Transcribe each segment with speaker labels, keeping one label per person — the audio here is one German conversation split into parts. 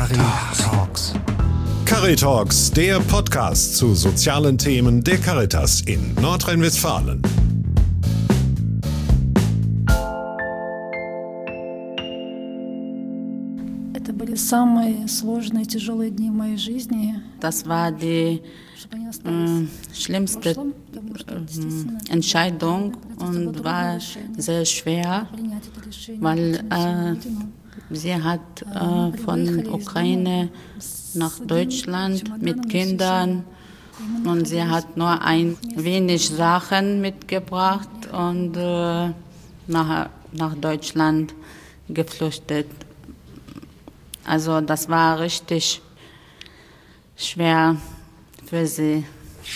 Speaker 1: Caritalks. Caritalks, der Podcast zu sozialen Themen der Caritas in Nordrhein-Westfalen.
Speaker 2: Das war die schlimmste Entscheidung und war sehr schwer, weil sie hat von Ukraine nach Deutschland mit Kindern und sie hat nur ein wenig Sachen mitgebracht und nach Deutschland geflüchtet. Also das war richtig schwer für sie.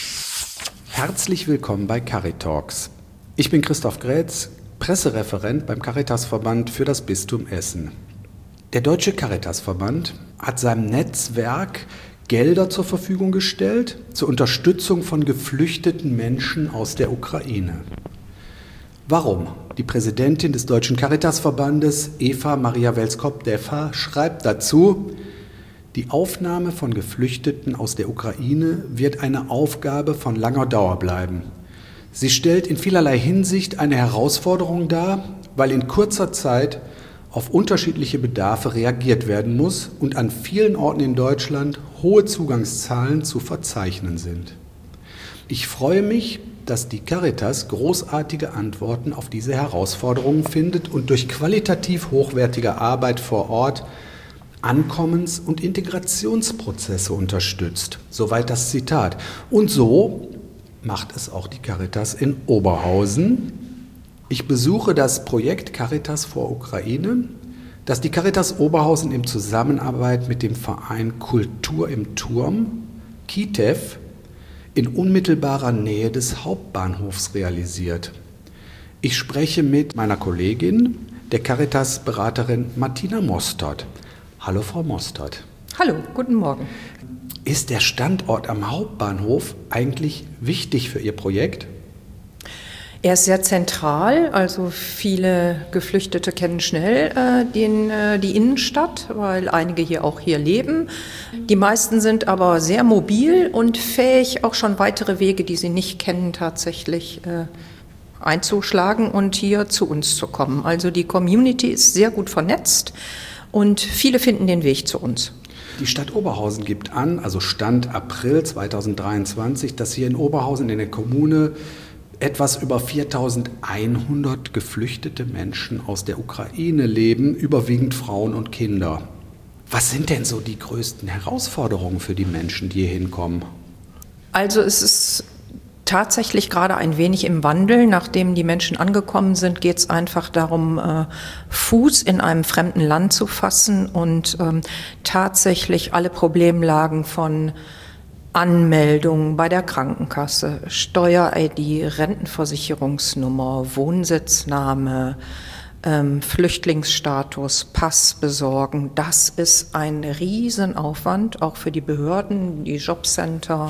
Speaker 3: Herzlich willkommen bei Caritalks. Ich bin Christoph Grätz, Pressereferent beim Caritasverband für das Bistum Essen. Der Deutsche Caritasverband hat seinem Netzwerk Gelder zur Verfügung gestellt zur Unterstützung von geflüchteten Menschen aus der Ukraine. Warum? Die Präsidentin des Deutschen Caritasverbandes, Eva Maria Welskop-Deffer, schreibt dazu: Die Aufnahme von Geflüchteten aus der Ukraine wird eine Aufgabe von langer Dauer bleiben. Sie stellt in vielerlei Hinsicht eine Herausforderung dar, weil in kurzer Zeit auf unterschiedliche Bedarfe reagiert werden muss und an vielen Orten in Deutschland hohe Zugangszahlen zu verzeichnen sind. Ich freue mich, dass die Caritas großartige Antworten auf diese Herausforderungen findet und durch qualitativ hochwertige Arbeit vor Ort Ankommens- und Integrationsprozesse unterstützt. Soweit das Zitat. Und so macht es auch die Caritas in Oberhausen. Ich besuche das Projekt Caritas vor Ukraine, das die Caritas Oberhausen in Zusammenarbeit mit dem Verein Kultur im Turm, KITEV, in unmittelbarer Nähe des Hauptbahnhofs realisiert. Ich spreche mit meiner Kollegin, der Caritas-Beraterin Martina Mostert. Hallo Frau Mostert.
Speaker 4: Hallo, guten Morgen.
Speaker 3: Ist der Standort am Hauptbahnhof eigentlich wichtig für Ihr Projekt?
Speaker 4: Er ist sehr zentral, also viele Geflüchtete kennen schnell die Innenstadt, weil einige hier leben. Die meisten sind aber sehr mobil und fähig, auch schon weitere Wege, die sie nicht kennen, tatsächlich einzuschlagen und hier zu uns zu kommen. Also die Community ist sehr gut vernetzt und viele finden den Weg zu uns.
Speaker 3: Die Stadt Oberhausen gibt an, also Stand April 2023, dass hier in Oberhausen in der Kommune etwas über 4.100 geflüchtete Menschen aus der Ukraine leben, überwiegend Frauen und Kinder. Was sind denn so die größten Herausforderungen für die Menschen, die hier hinkommen?
Speaker 4: Also es ist tatsächlich gerade ein wenig im Wandel. Nachdem die Menschen angekommen sind, geht es einfach darum, Fuß in einem fremden Land zu fassen und tatsächlich alle Problemlagen von Anmeldung bei der Krankenkasse, Steuer-ID, Rentenversicherungsnummer, Wohnsitzname, Flüchtlingsstatus, Pass besorgen. Das ist ein Riesenaufwand, auch für die Behörden, die Jobcenter.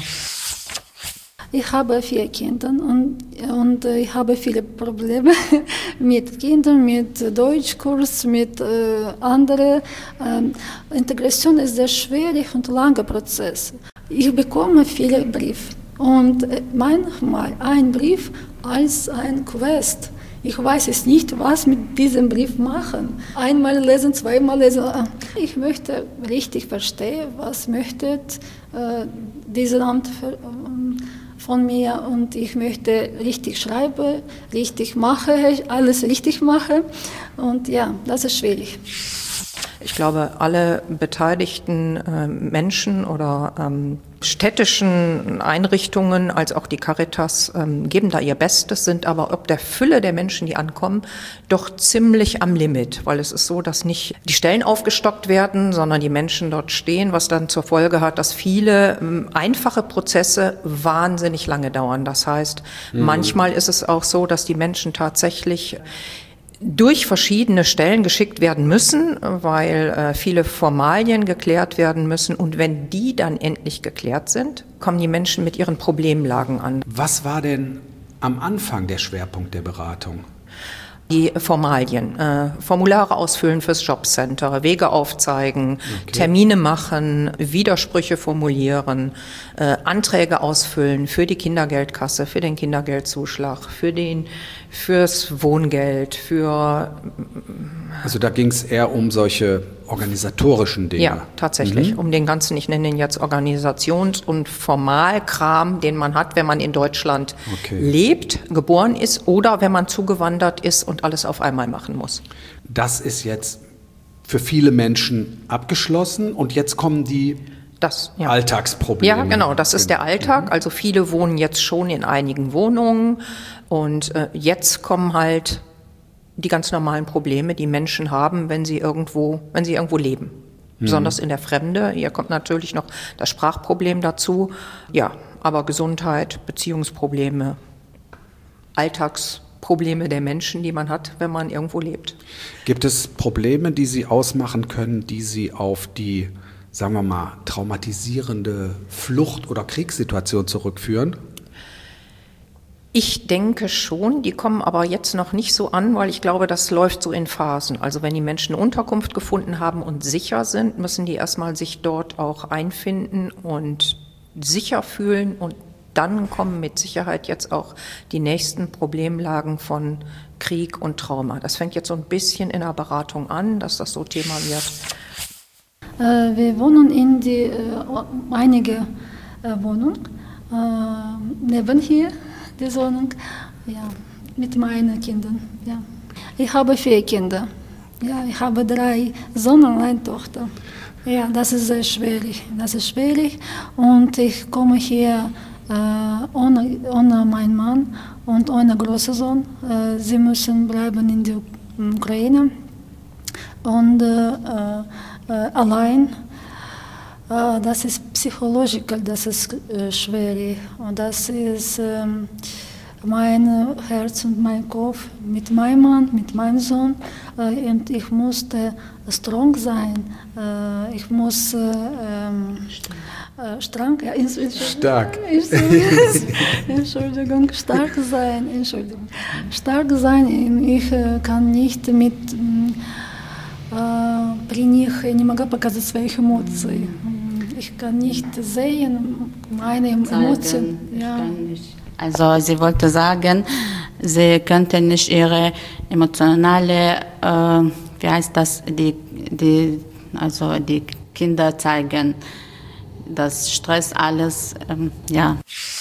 Speaker 5: Ich habe 4 Kinder und ich habe viele Probleme mit Kindern, mit Deutschkurs, mit anderen. Integration ist sehr schwierig und langer Prozess. Ich bekomme viele Briefe und manchmal ein Brief als ein Quest. Ich weiß es nicht, was mit diesem Brief machen. Einmal lesen, zweimal lesen. Ich möchte richtig verstehen, was möchte dieses Amt von mir, und ich möchte richtig schreiben, richtig machen, alles richtig machen, und ja, das ist schwierig.
Speaker 4: Ich glaube, alle beteiligten Menschen oder städtischen Einrichtungen, als auch die Caritas, geben da ihr Bestes, sind aber ob der Fülle der Menschen, die ankommen, doch ziemlich am Limit, weil es ist so, dass nicht die Stellen aufgestockt werden, sondern die Menschen dort stehen, was dann zur Folge hat, dass viele einfache Prozesse wahnsinnig lange dauern. Das heißt, manchmal ist es auch so, dass die Menschen tatsächlich durch verschiedene Stellen geschickt werden müssen, weil viele Formalien geklärt werden müssen. Und wenn die dann endlich geklärt sind, kommen die Menschen mit ihren Problemlagen an.
Speaker 3: Was war denn am Anfang der Schwerpunkt der Beratung?
Speaker 4: Die Formalien, Formulare ausfüllen fürs Jobcenter, Wege aufzeigen, Termine machen, Widersprüche formulieren, Anträge ausfüllen für die Kindergeldkasse, für den Kindergeldzuschlag, fürs Wohngeld,
Speaker 3: Also da ging es eher um solche organisatorischen Dinge.
Speaker 4: Ja, tatsächlich, um den ganzen, ich nenne ihn jetzt Organisations- und Formalkram, den man hat, wenn man in Deutschland lebt, geboren ist oder wenn man zugewandert ist und alles auf einmal machen muss.
Speaker 3: Das ist jetzt für viele Menschen abgeschlossen und jetzt kommen die Alltagsprobleme.
Speaker 4: Ja, genau, das ist der Alltag. Also viele wohnen jetzt schon in einigen Wohnungen und jetzt kommen halt die ganz normalen Probleme, die Menschen haben, wenn sie irgendwo leben. Besonders in der Fremde. Hier kommt natürlich noch das Sprachproblem dazu. Ja, aber Gesundheit, Beziehungsprobleme, Alltagsprobleme der Menschen, die man hat, wenn man irgendwo lebt.
Speaker 3: Gibt es Probleme, die Sie ausmachen können, die Sie auf die, sagen wir mal, traumatisierende Flucht- oder Kriegssituation zurückführen?
Speaker 4: Ich denke schon, die kommen aber jetzt noch nicht so an, weil ich glaube, das läuft so in Phasen. Also wenn die Menschen eine Unterkunft gefunden haben und sicher sind, müssen die erstmal sich dort auch einfinden und sicher fühlen und dann kommen mit Sicherheit jetzt auch die nächsten Problemlagen von Krieg und Trauma. Das fängt jetzt so ein bisschen in der Beratung an, dass das so Thema wird.
Speaker 5: Wir wohnen in einige Wohnungen neben hier. Die Wohnung, ja, mit meinen Kindern. Ja. Ich habe 4 Kinder. Ja, ich habe 3 Söhne und eine Tochter. Ja, das ist sehr schwierig. Das ist schwierig und ich komme hier ohne meinen Mann und ohne großen Sohn. Sie müssen bleiben in der Ukraine und allein. Das ist psychologisch, das ist schwierig und das ist mein Herz und mein Kopf mit meinem Mann, mit meinem Sohn und ich musste strong sein, ich muss stark sein, ich kann nicht mit при них не могла показать своих эмоций. Ich kann nicht sehen meine Emotionen. Ja.
Speaker 2: Also sie wollte sagen, sie könnte nicht ihre emotionale, wie heißt das, die Kinder zeigen. Das Stress alles, ja.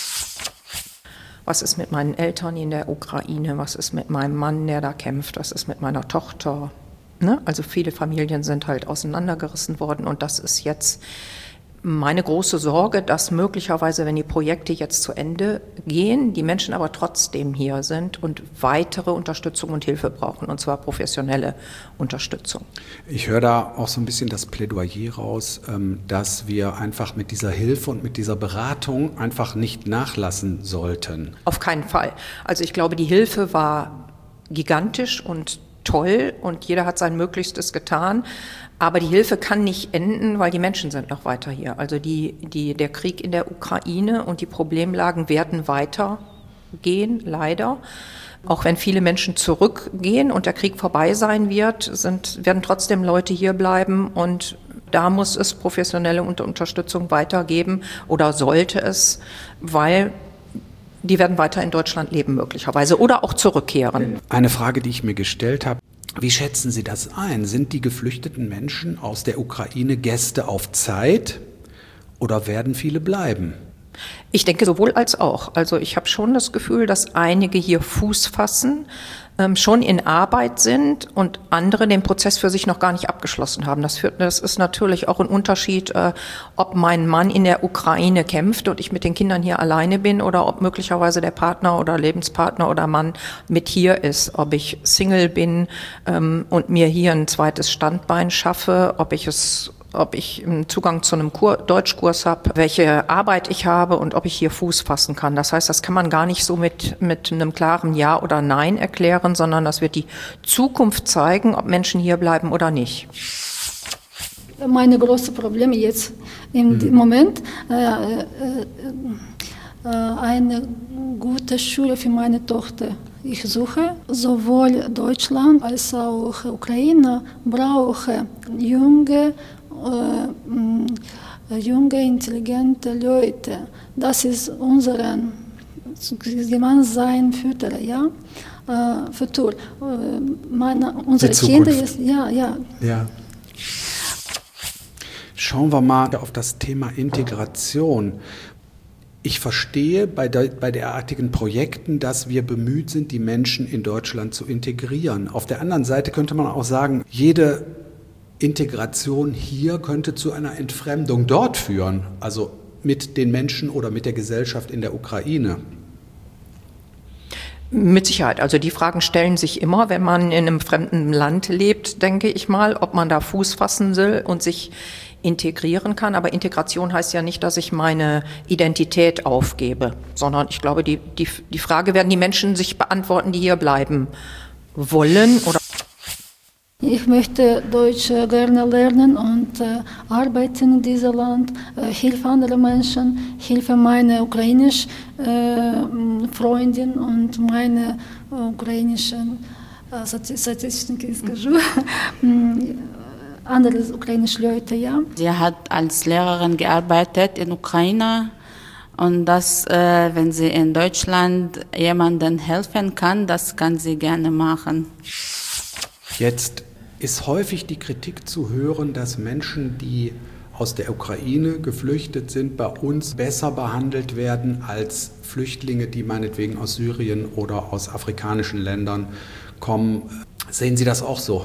Speaker 4: Was ist mit meinen Eltern in der Ukraine? Was ist mit meinem Mann, der da kämpft? Was ist mit meiner Tochter? Ne? Also viele Familien sind halt auseinandergerissen worden und das ist jetzt meine große Sorge, dass möglicherweise, wenn die Projekte jetzt zu Ende gehen, die Menschen aber trotzdem hier sind und weitere Unterstützung und Hilfe brauchen, und zwar professionelle Unterstützung.
Speaker 3: Ich höre da auch so ein bisschen das Plädoyer raus, dass wir einfach mit dieser Hilfe und mit dieser Beratung einfach nicht nachlassen sollten.
Speaker 4: Auf keinen Fall. Also ich glaube, die Hilfe war gigantisch und toll und jeder hat sein Möglichstes getan. Aber die Hilfe kann nicht enden, weil die Menschen sind noch weiter hier. Also der Krieg in der Ukraine und die Problemlagen werden weitergehen, leider. Auch wenn viele Menschen zurückgehen und der Krieg vorbei sein wird, werden trotzdem Leute hier bleiben und da muss es professionelle Unterstützung weitergeben oder sollte es, weil die werden weiter in Deutschland leben möglicherweise oder auch zurückkehren.
Speaker 3: Eine Frage, die ich mir gestellt habe. Wie schätzen Sie das ein? Sind die geflüchteten Menschen aus der Ukraine Gäste auf Zeit oder werden viele bleiben?
Speaker 4: Ich denke sowohl als auch. Also ich habe schon das Gefühl, dass einige hier Fuß fassen, schon in Arbeit sind und andere den Prozess für sich noch gar nicht abgeschlossen haben. Das ist natürlich auch ein Unterschied, ob mein Mann in der Ukraine kämpft und ich mit den Kindern hier alleine bin oder ob möglicherweise der Partner oder Lebenspartner oder Mann mit hier ist. Ob ich Single bin und mir hier ein zweites Standbein schaffe, ob ich einen Zugang zu einem Deutschkurs habe, welche Arbeit ich habe und ob ich hier Fuß fassen kann. Das heißt, das kann man gar nicht so mit einem klaren Ja oder Nein erklären, sondern das wird die Zukunft zeigen, ob Menschen hier bleiben oder nicht.
Speaker 5: Meine großen Probleme jetzt im Moment, eine gute Schule für meine Tochter Ich suche sowohl Deutschland als auch Ukraine brauche junge, intelligente Leute. Das ist unser gemeinsames Futur, ja. Futur. Unsere Kinder ist, ja.
Speaker 3: Schauen wir mal auf das Thema Integration. Ich verstehe bei derartigen Projekten, dass wir bemüht sind, die Menschen in Deutschland zu integrieren. Auf der anderen Seite könnte man auch sagen, jede Integration hier könnte zu einer Entfremdung dort führen, also mit den Menschen oder mit der Gesellschaft in der Ukraine.
Speaker 4: Mit Sicherheit. Also die Fragen stellen sich immer, wenn man in einem fremden Land lebt, denke ich mal, ob man da Fuß fassen will und sich integrieren kann. Aber Integration heißt ja nicht, dass ich meine Identität aufgebe, sondern ich glaube, die Frage werden die Menschen sich beantworten, die hier bleiben wollen oder.
Speaker 5: Ich möchte Deutsch gerne lernen und arbeiten in diesem Land, helfe anderen Menschen, helfe meine ukrainischen Freundin und meine ukrainischen andere ukrainische Leute, ja.
Speaker 2: Sie hat als Lehrerin gearbeitet in Ukraine und das, wenn sie in Deutschland jemandem helfen kann, das kann sie gerne machen.
Speaker 3: Jetzt ist häufig die Kritik zu hören, dass Menschen, die aus der Ukraine geflüchtet sind, bei uns besser behandelt werden als Flüchtlinge, die meinetwegen aus Syrien oder aus afrikanischen Ländern kommen. Sehen Sie das auch so?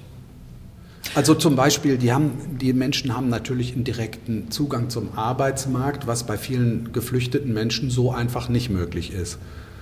Speaker 3: Also zum Beispiel, die Menschen haben natürlich einen direkten Zugang zum Arbeitsmarkt, was bei vielen geflüchteten Menschen so einfach nicht möglich ist.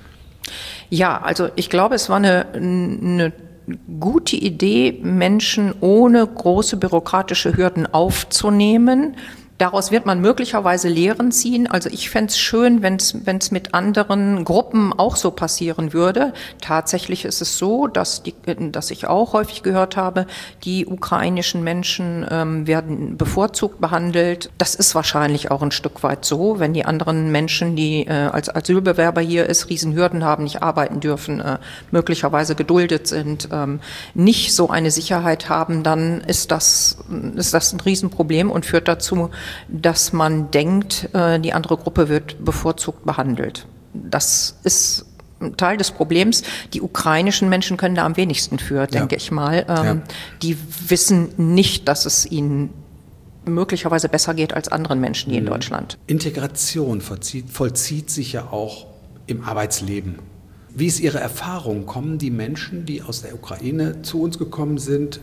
Speaker 4: Ja, also ich glaube, es war eine gute Idee, Menschen ohne große bürokratische Hürden aufzunehmen. Daraus wird man möglicherweise Lehren ziehen. Also ich fände es schön, wenn es mit anderen Gruppen auch so passieren würde. Tatsächlich ist es so, dass ich auch häufig gehört habe, die ukrainischen Menschen werden bevorzugt behandelt. Das ist wahrscheinlich auch ein Stück weit so, wenn die anderen Menschen, die als Asylbewerber hier ist, Riesenhürden haben, nicht arbeiten dürfen, möglicherweise geduldet sind, nicht so eine Sicherheit haben, dann ist das ein Riesenproblem und führt dazu, dass man denkt, die andere Gruppe wird bevorzugt behandelt. Das ist ein Teil des Problems. Die ukrainischen Menschen können da am wenigsten für, denke ich mal. Die wissen nicht, dass es ihnen möglicherweise besser geht als anderen Menschen hier in Deutschland.
Speaker 3: Integration vollzieht sich ja auch im Arbeitsleben. Wie ist Ihre Erfahrung? Kommen die Menschen, die aus der Ukraine zu uns gekommen sind,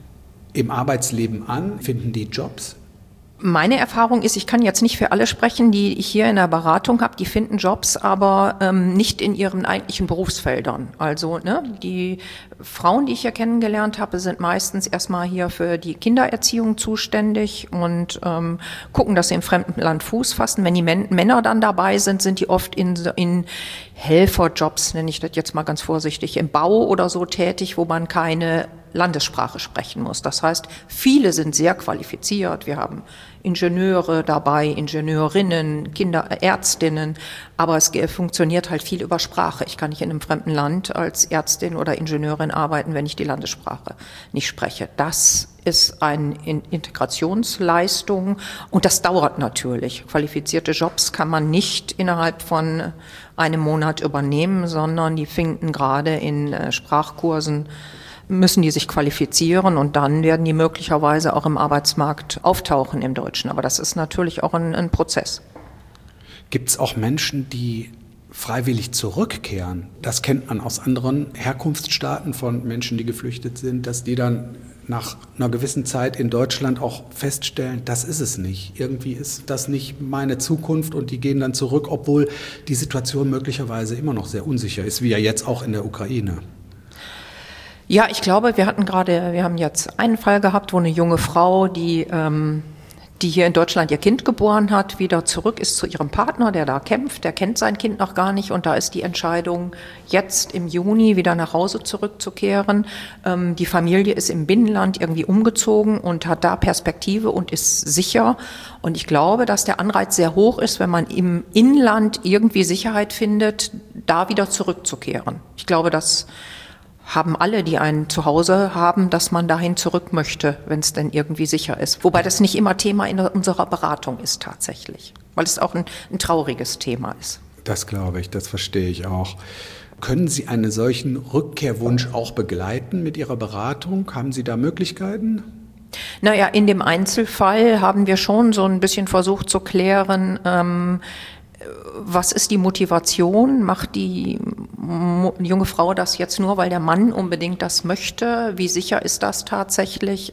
Speaker 3: im Arbeitsleben an? Finden die Jobs?
Speaker 4: Meine Erfahrung ist, ich kann jetzt nicht für alle sprechen, die ich hier in der Beratung habe, die finden Jobs, aber nicht in ihren eigentlichen Berufsfeldern. Also die Frauen, die ich hier kennengelernt habe, sind meistens erstmal hier für die Kindererziehung zuständig und gucken, dass sie im fremden Land Fuß fassen. Wenn die Männer dann dabei sind, sind die oft in Helferjobs, nenne ich das jetzt mal ganz vorsichtig, im Bau oder so tätig, wo man keine Landessprache sprechen muss. Das heißt, viele sind sehr qualifiziert. Wir haben Ingenieure dabei, Ingenieurinnen, Ärztinnen, aber es funktioniert halt viel über Sprache. Ich kann nicht in einem fremden Land als Ärztin oder Ingenieurin arbeiten, wenn ich die Landessprache nicht spreche. Das ist eine Integrationsleistung und das dauert natürlich. Qualifizierte Jobs kann man nicht innerhalb von einem Monat übernehmen, sondern die finden gerade in Sprachkursen, müssen die sich qualifizieren und dann werden die möglicherweise auch im Arbeitsmarkt auftauchen im Deutschen. Aber das ist natürlich auch ein Prozess.
Speaker 3: Gibt es auch Menschen, die freiwillig zurückkehren? Das kennt man aus anderen Herkunftsstaaten von Menschen, die geflüchtet sind, dass die dann nach einer gewissen Zeit in Deutschland auch feststellen, das ist es nicht. Irgendwie ist das nicht meine Zukunft und die gehen dann zurück, obwohl die Situation möglicherweise immer noch sehr unsicher ist, wie ja jetzt auch in der Ukraine.
Speaker 4: Ja, ich glaube, wir haben jetzt einen Fall gehabt, wo eine junge Frau, die die hier in Deutschland ihr Kind geboren hat, wieder zurück ist zu ihrem Partner, der da kämpft, der kennt sein Kind noch gar nicht und da ist die Entscheidung, jetzt im Juni wieder nach Hause zurückzukehren. Die Familie ist im Binnenland irgendwie umgezogen und hat da Perspektive und ist sicher und ich glaube, dass der Anreiz sehr hoch ist, wenn man im Inland irgendwie Sicherheit findet, da wieder zurückzukehren. Ich glaube, das haben alle, die ein Zuhause haben, dass man dahin zurück möchte, wenn es denn irgendwie sicher ist. Wobei das nicht immer Thema in unserer Beratung ist tatsächlich, weil es auch ein trauriges Thema ist.
Speaker 3: Das glaube ich, das verstehe ich auch. Können Sie einen solchen Rückkehrwunsch auch begleiten mit Ihrer Beratung? Haben Sie da Möglichkeiten?
Speaker 4: Naja, in dem Einzelfall haben wir schon so ein bisschen versucht zu klären, was ist die Motivation? Macht die junge Frau das jetzt nur, weil der Mann unbedingt das möchte? Wie sicher ist das tatsächlich?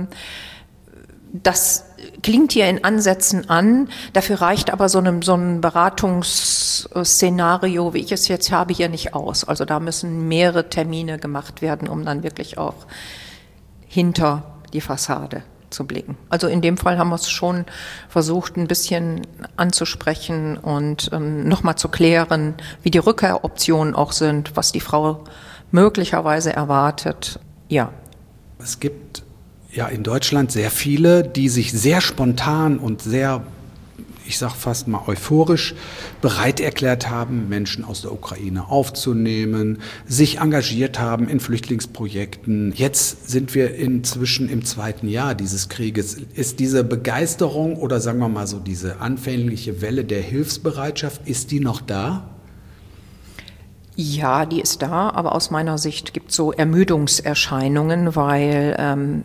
Speaker 4: Das klingt hier in Ansätzen an. Dafür reicht aber so ein Beratungsszenario, wie ich es jetzt habe, hier nicht aus. Also da müssen mehrere Termine gemacht werden, um dann wirklich auch hinter die Fassade zu blicken. Also in dem Fall haben wir es schon versucht, ein bisschen anzusprechen und nochmal zu klären, wie die Rückkehroptionen auch sind, was die Frau möglicherweise erwartet. Ja.
Speaker 3: Es gibt ja in Deutschland sehr viele, die sich sehr spontan und sehr, ich sag fast mal euphorisch, bereit erklärt haben, Menschen aus der Ukraine aufzunehmen, sich engagiert haben in Flüchtlingsprojekten. Jetzt sind wir inzwischen im 2. Jahr dieses Krieges. Ist diese Begeisterung oder sagen wir mal so diese anfängliche Welle der Hilfsbereitschaft, ist die noch da?
Speaker 4: Ja, die ist da, aber aus meiner Sicht gibt es so Ermüdungserscheinungen, weil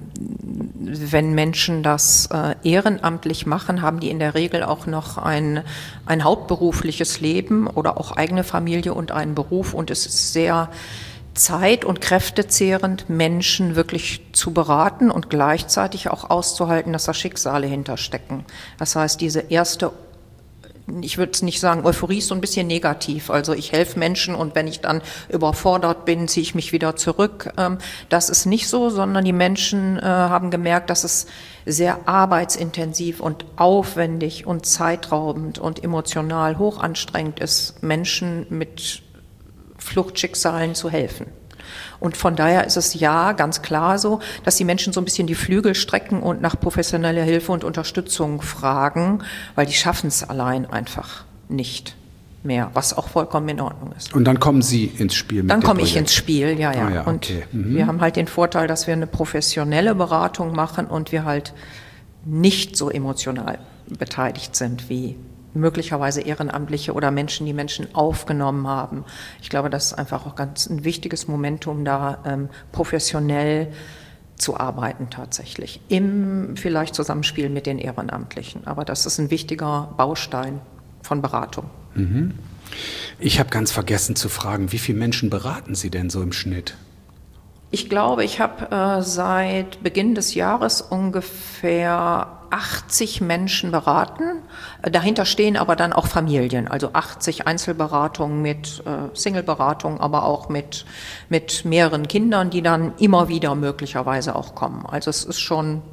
Speaker 4: wenn Menschen das ehrenamtlich machen, haben die in der Regel auch noch ein hauptberufliches Leben oder auch eigene Familie und einen Beruf und es ist sehr zeit- und kräftezehrend, Menschen wirklich zu beraten und gleichzeitig auch auszuhalten, dass da Schicksale hinterstecken. Das heißt, diese erste, ich würde es nicht sagen, Euphorie ist so ein bisschen negativ. Also ich helfe Menschen und wenn ich dann überfordert bin, ziehe ich mich wieder zurück. Das ist nicht so, sondern die Menschen haben gemerkt, dass es sehr arbeitsintensiv und aufwendig und zeitraubend und emotional hochanstrengend ist, Menschen mit Fluchtschicksalen zu helfen. Und von daher ist es ja ganz klar so, dass die Menschen so ein bisschen die Flügel strecken und nach professioneller Hilfe und Unterstützung fragen, weil die schaffen es allein einfach nicht mehr, was auch vollkommen in Ordnung ist.
Speaker 3: Und dann kommen Sie ins Spiel?
Speaker 4: Dann komme ich ins Spiel, ja.
Speaker 3: Ah, ja,
Speaker 4: und
Speaker 3: okay.
Speaker 4: wir haben halt den Vorteil, dass wir eine professionelle Beratung machen und wir halt nicht so emotional beteiligt sind wie möglicherweise Ehrenamtliche oder Menschen, die Menschen aufgenommen haben. Ich glaube, das ist einfach auch ganz ein wichtiges Momentum, da professionell zu arbeiten tatsächlich. Im vielleicht Zusammenspiel mit den Ehrenamtlichen. Aber das ist ein wichtiger Baustein von Beratung.
Speaker 3: Mhm. Ich habe ganz vergessen zu fragen, wie viele Menschen beraten Sie denn so im Schnitt?
Speaker 4: Ich glaube, ich habe seit Beginn des Jahres ungefähr 80 Menschen beraten. Dahinter stehen aber dann auch Familien, also 80 Einzelberatungen mit Single-Beratungen, aber auch mit mehreren Kindern, die dann immer wieder möglicherweise auch kommen. Also es ist schon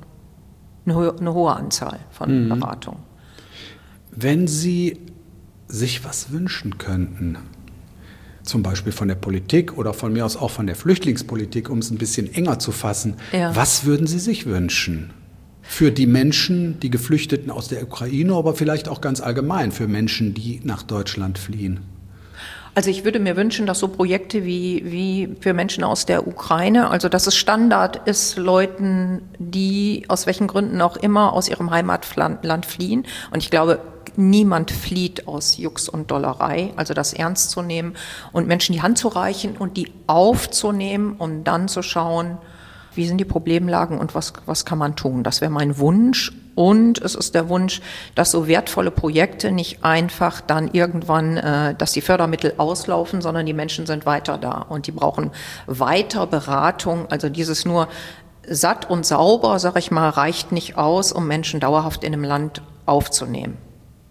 Speaker 4: eine hohe Anzahl von Beratungen.
Speaker 3: Wenn Sie sich was wünschen könnten, zum Beispiel von der Politik oder von mir aus auch von der Flüchtlingspolitik, um es ein bisschen enger zu fassen,
Speaker 4: ja.
Speaker 3: Was würden Sie sich wünschen? Für die Menschen, die Geflüchteten aus der Ukraine, aber vielleicht auch ganz allgemein für Menschen, die nach Deutschland fliehen?
Speaker 4: Also ich würde mir wünschen, dass so Projekte wie für Menschen aus der Ukraine, also dass es Standard ist, Leuten, die aus welchen Gründen auch immer aus ihrem Heimatland fliehen. Und ich glaube, niemand flieht aus Jux und Dollerei, also das ernst zu nehmen und Menschen die Hand zu reichen und die aufzunehmen, um dann zu schauen, wie sind die Problemlagen und was kann man tun? Das wäre mein Wunsch. Und es ist der Wunsch, dass so wertvolle Projekte nicht einfach dann irgendwann, dass die Fördermittel auslaufen, sondern die Menschen sind weiter da und die brauchen weiter Beratung. Also dieses nur satt und sauber, sag ich mal, reicht nicht aus, um Menschen dauerhaft in einem Land aufzunehmen.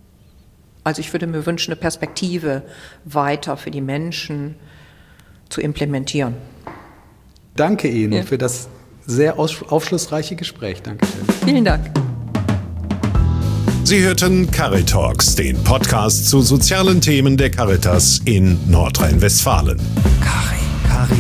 Speaker 4: Also ich würde mir wünschen, eine Perspektive weiter für die Menschen zu implementieren.
Speaker 3: Danke Ihnen für das sehr aufschlussreiche Gespräch. Dankeschön.
Speaker 4: Vielen Dank.
Speaker 1: Sie hörten Caritalks, den Podcast zu sozialen Themen der Caritas in Nordrhein-Westfalen.
Speaker 6: Caritas.